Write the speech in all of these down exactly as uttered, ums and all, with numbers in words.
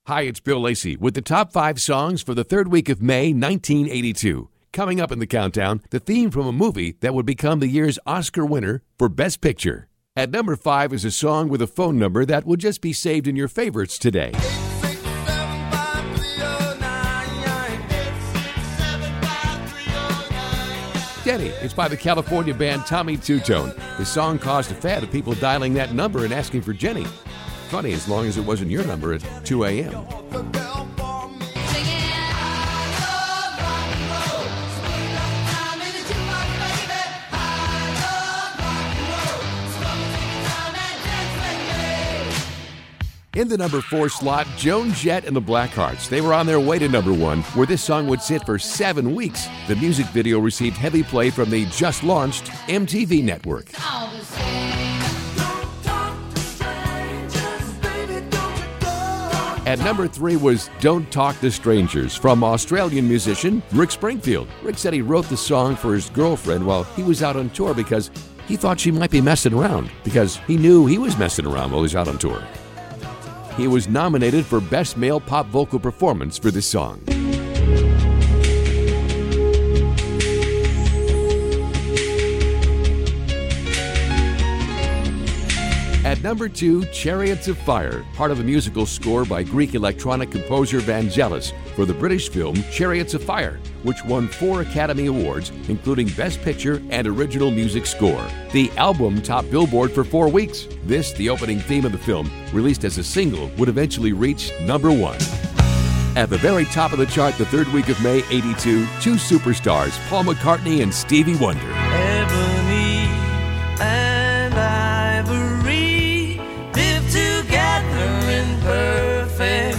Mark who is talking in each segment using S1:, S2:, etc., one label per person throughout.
S1: Hi, it's Bill Lacey with the top five songs for the third week of May nineteen eighty-two. Coming up in the countdown, the theme from a movie that would become the year's Oscar winner for Best Picture. At number five is a song with a phone number that will just be saved in your favorites today. Denny, it's by the California band Tommy Two-Tone. The song caused a fad of people dialing that number and asking for Jenny. Funny, as long as it wasn't your number at two a.m. In the number four slot, Joan Jett and the Blackhearts. They were on their way to number one, where this song would sit for seven weeks. The music video received heavy play from the just-launched M T V network. At number three was Don't Talk to Strangers from Australian musician Rick Springfield. Rick said he wrote the song for his girlfriend while he was out on tour because he thought she might be messing around, because he knew he was messing around while he was out on tour. He was nominated for Best Male Pop Vocal Performance for this song. At number two, Chariots of Fire, part of a musical score by Greek electronic composer Vangelis for the British film Chariots of Fire, which won four Academy Awards, including Best Picture and Original Music Score. The album topped Billboard for four weeks. This, the opening theme of the film, released as a single, would eventually reach number one. At the very top of the chart the third week of May eighty-two, two superstars, Paul McCartney and Stevie Wonder.
S2: Ebony and ivory live together in perfect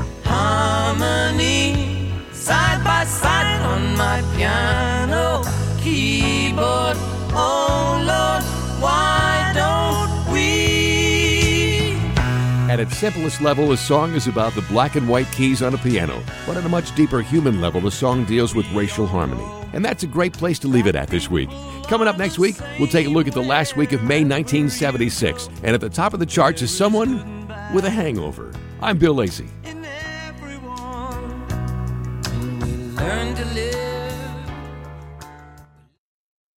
S2: harmony, side by side on my piano keyboard. Oh Lord, why don't we?
S1: At its simplest level, the song is about the black and white keys on a piano. But at a much deeper human level, the song deals with racial harmony. And that's a great place to leave it at this week. Coming up next week, we'll take a look at the last week of May nineteen seventy-six. And at the top of the charts is someone with a hangover. I'm Bill Lacey.
S2: In everyone, and we learn to live.